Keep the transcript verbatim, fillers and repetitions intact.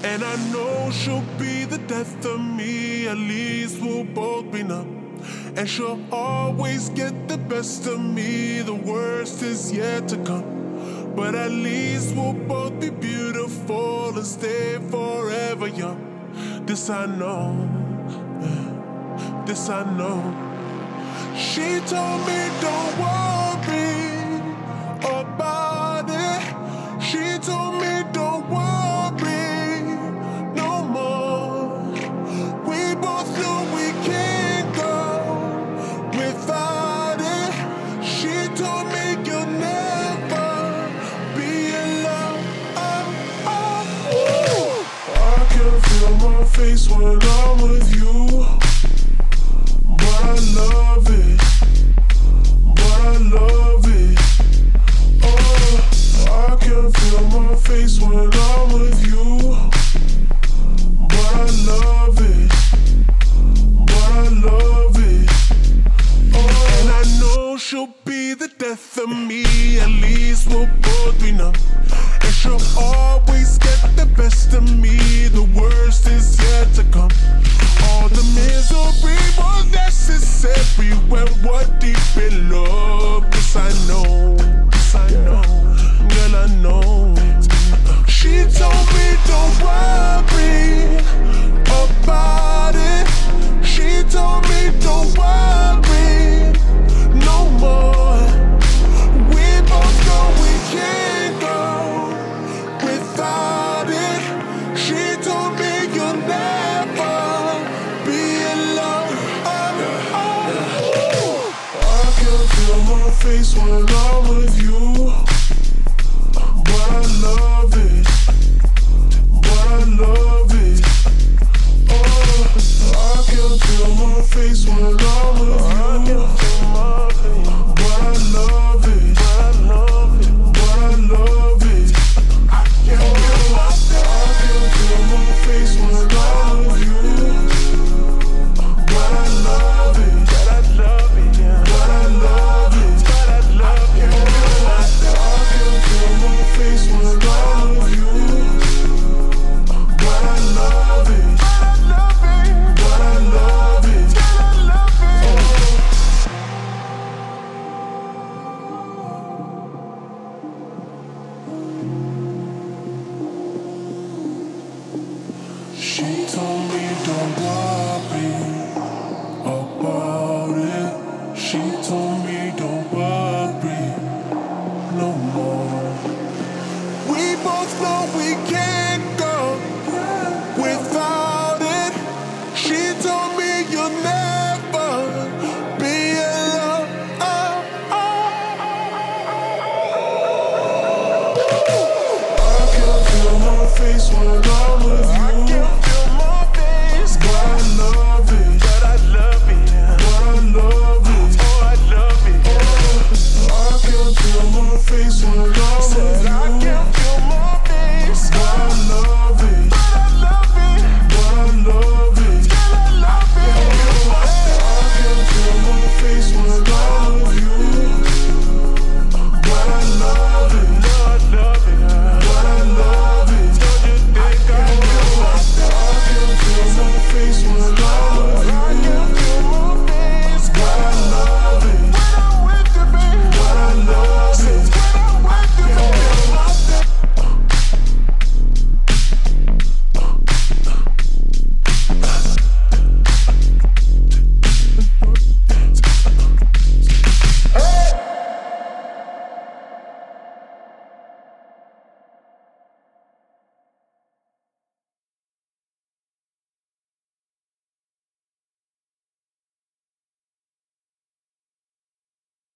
And I know she'll be the death of me, at least we'll both be numb. And she'll always get the best of me, the worst is yet to come. But at least we'll both be beautiful and stay forever young. This I know, yeah, this I know. She told me don't worry about it. She told me don't worry no more. We both know we can't go without it. She told me you'll never be alone. Oh, oh. I can feel my face when I'm with you, but I love it, but I love it. Oh, I can feel my face when I'm with you, but I love it, but I love it. Oh, and I know she'll be the death of me, at least we'll both be numb. And she'll always get the best of me, the worst is yet to come. All the misery was necessary when we're deep in love. This I know, this I know, girl I know. She told me don't worry about it. She told me don't worry no more. We both know we can't go without it. She told me you'll never be alone. Oh, oh. I can feel my face when I'm with you, but I love it, but I love it. Oh, I can feel my face when I'm with you.